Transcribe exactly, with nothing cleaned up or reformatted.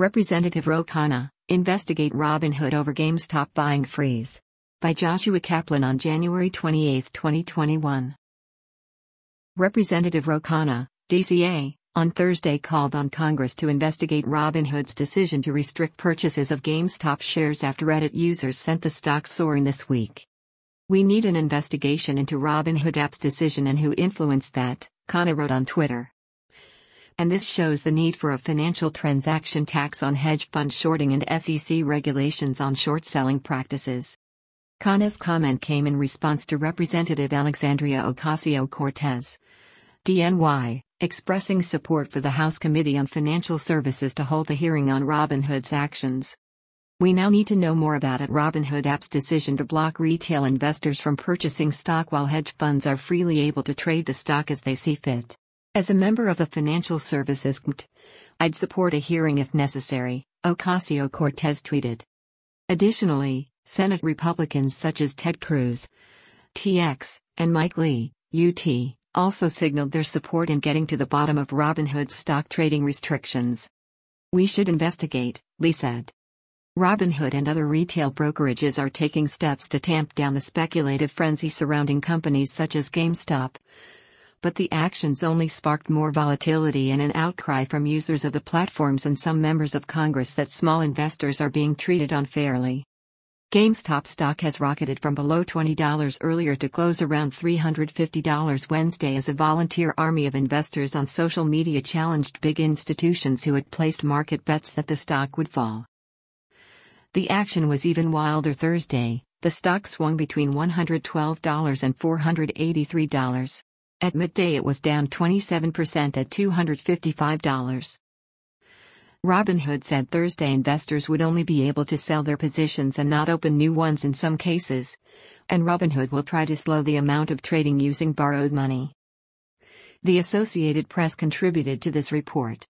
Representative Ro Khanna, investigate Robinhood over GameStop buying freeze. By Joshua Kaplan on January twenty-eighth, twenty twenty-one. Representative Ro Khanna, D C A, on Thursday called on Congress to investigate Robinhood's decision to restrict purchases of GameStop shares after Reddit users sent the stock soaring this week. "We need an investigation into Robinhood app's decision and who influenced that," Khanna wrote on Twitter. "And this shows the need for a financial transaction tax on hedge fund shorting and S E C regulations on short selling practices." Khanna's comment came in response to Representative Alexandria Ocasio-Cortez, D N Y, expressing support for the House Committee on Financial Services to hold a hearing on Robinhood's actions. "We now need to know more about it. Robinhood app's decision to block retail investors from purchasing stock while hedge funds are freely able to trade the stock as they see fit. As a member of the Financial Services Committee, I'd support a hearing if necessary," Ocasio-Cortez tweeted. Additionally, Senate Republicans such as Ted Cruz, T X, and Mike Lee, U T, also signaled their support in getting to the bottom of Robinhood's stock trading restrictions. "We should investigate," Lee said. Robinhood and other retail brokerages are taking steps to tamp down the speculative frenzy surrounding companies such as GameStop. But the actions only sparked more volatility and an outcry from users of the platforms and some members of Congress that small investors are being treated unfairly. GameStop stock has rocketed from below twenty dollars earlier to close around three hundred fifty dollars Wednesday as a volunteer army of investors on social media challenged big institutions who had placed market bets that the stock would fall. The action was even wilder Thursday. The stock swung between one hundred twelve dollars and four hundred eighty-three dollars. At midday it was down twenty-seven percent at two hundred fifty-five dollars. Robinhood said Thursday investors would only be able to sell their positions and not open new ones in some cases, and Robinhood will try to slow the amount of trading using borrowed money. The Associated Press contributed to this report.